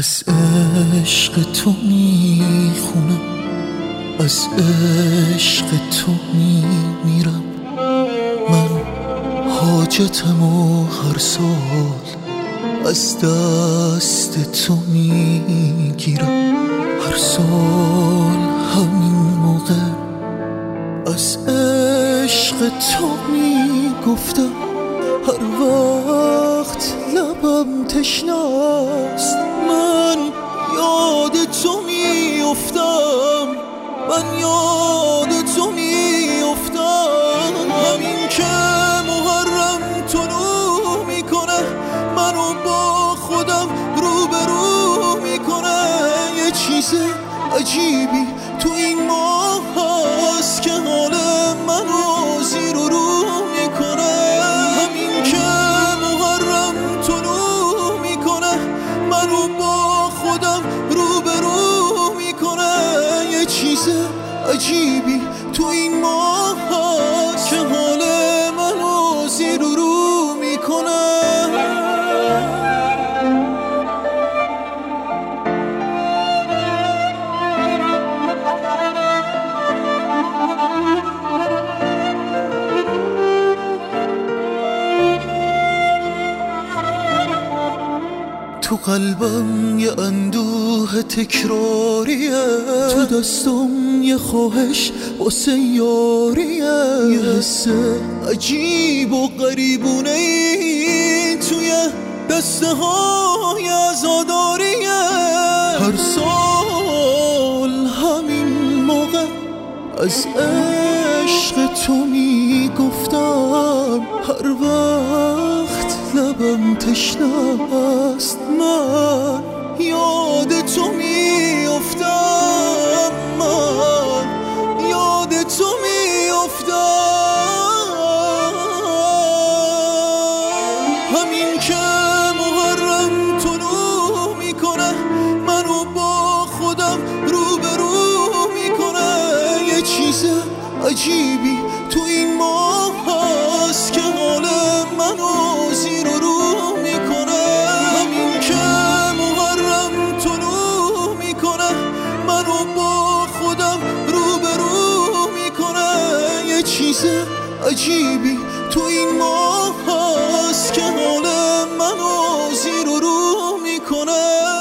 از عشق تو میخونم، از عشق تو میمیرم. من حاجتمو هر سال از دست تو میگیرم. هر سال همین موقع از عشق تو میگفتم. هر وقت لبم تشناست من یاد تو میافتم، من یاد تو میافتم. همین که محرم طلوع میکنه منو با خودم روبرو میکنه. یه چیز عجیبی تو این ماه هست که حال منو زیر و رو میکنه. همین که محرم طلوع میکنه منو با خودم روبرو میکنه. یه چیز عجیبی تو این ماه هست که حال منو زیر و رو میکنه. تو قلبم یه اندوه تکراریه، تو دستم یه خواهش واسه یاریه. یه حس عجیب و غریبونه ای توی دسته های عزاداریه. هر سال همین موقع از عشق تو میگفتم. هر وقت لبم تشناست من یاد تو میافتم، من یاد تو میافتم. همین که محرم طلوع میکنه منو با خودم روبرو میکنه. یه چیز عجیبی تو این ماه هست که حال منو زیر و رو میکنه. همین که محرم طلوع میکنه منو با خودم روبرو میکنه. یه چیز عجیبی تو این ماه هست که حال منو زیر و رو میکنه.